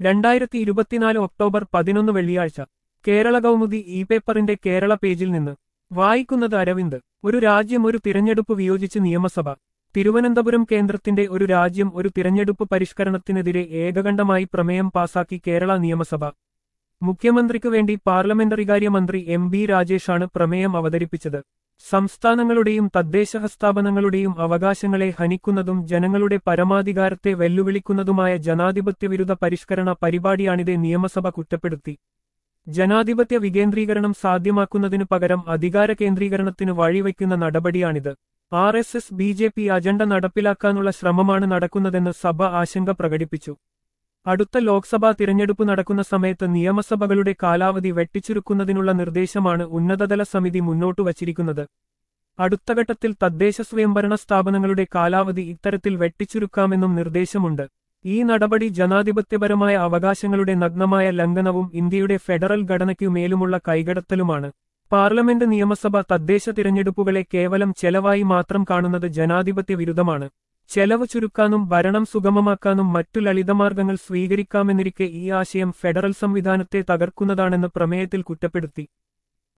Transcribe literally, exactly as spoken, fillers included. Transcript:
രണ്ടായിരത്തി ഇരുപത്തിനാല് ഒക്ടോബർ പതിനൊന്ന് വെള്ളിയാഴ്ച കേരള കൗമുദി ഇ പേപ്പറിന്റെ കേരള പേജിൽ നിന്ന് വായിക്കുന്നത് അരവിന്ദ്. ഒരു രാജ്യം ഒരു തിരഞ്ഞെടുപ്പ് വിയോജിച്ച് നിയമസഭ. തിരുവനന്തപുരം കേന്ദ്രത്തിന്റെ ഒരു രാജ്യം ഒരു തിരഞ്ഞെടുപ്പ് പരിഷ്കരണത്തിനെതിരെ ഏകകണ്ഠമായി പ്രമേയം പാസാക്കി കേരള നിയമസഭ. മുഖ്യമന്ത്രിക്കു വേണ്ടി പാർലമെന്ററികാര്യ മന്ത്രി എം ബി രാജേഷാണ് പ്രമേയം അവതരിപ്പിച്ചത്. സംസ്ഥാനങ്ങളുടെയും തദ്ദേശ സ്ഥാപനങ്ങളുടെയും അവകാശങ്ങളെ ഹനിക്കുന്നതും ജനങ്ങളുടെ പരമാധികാരത്തെ വെല്ലുവിളിക്കുന്നതുമായ ജനാധിപത്യവിരുദ്ധ പരിഷ്കരണ പരിപാടിയാണിത് നിയമസഭ കുറ്റപ്പെടുത്തി. ജനാധിപത്യ വികേന്ദ്രീകരണം സാധ്യമാക്കുന്നതിനു പകരം അധികാര കേന്ദ്രീകരണത്തിനു വഴിവെക്കുന്ന നടപടിയാണിത്. R S S B J P അജണ്ട നടപ്പിലാക്കാനുള്ള ശ്രമമാണ് നടക്കുന്നതെന്ന് സഭ ആശങ്ക പ്രകടിപ്പിച്ചു. അടുത്ത ലോക്സഭാ തിരഞ്ഞെടുപ്പ് നടക്കുന്ന സമയത്ത് നിയമസഭകളുടെ കാലാവധി വെട്ടിച്ചുരുക്കുന്നതിനുള്ള നിർദ്ദേശമാണ് ഉന്നതതല സമിതി മുന്നോട്ടു വച്ചിരിക്കുന്നത്. അടുത്ത ഘട്ടത്തിൽ തദ്ദേശ സ്വയംഭരണ സ്ഥാപനങ്ങളുടെ കാലാവധി ഇത്തരത്തിൽ വെട്ടിച്ചുരുക്കാമെന്നും നിർദ്ദേശമുണ്ട്. ഈ നടപടി ജനാധിപത്യപരമായ അവകാശങ്ങളുടെ നഗ്നമായ ലംഘനവും ഇന്ത്യയുടെ ഫെഡറൽ ഘടനയ്ക്കു മേലുമുള്ള കൈകടത്തലുമാണ്. പാർലമെന്റ് നിയമസഭ തദ്ദേശ തിരഞ്ഞെടുപ്പുകളെ കേവലം ചെലവായി മാത്രം കാണുന്നത് ജനാധിപത്യ വിരുദ്ധമാണ്. ചെലവ് ചുരുക്കാനും ഭരണം സുഗമമാക്കാനും മറ്റു ലളിതമാർഗങ്ങൾ സ്വീകരിക്കാമെന്നിരിക്കെ ഈ ആശയം ഫെഡറൽ സംവിധാനത്തെ തകർക്കുന്നതാണെന്ന് പ്രമേയത്തിൽ കുറ്റപ്പെടുത്തി.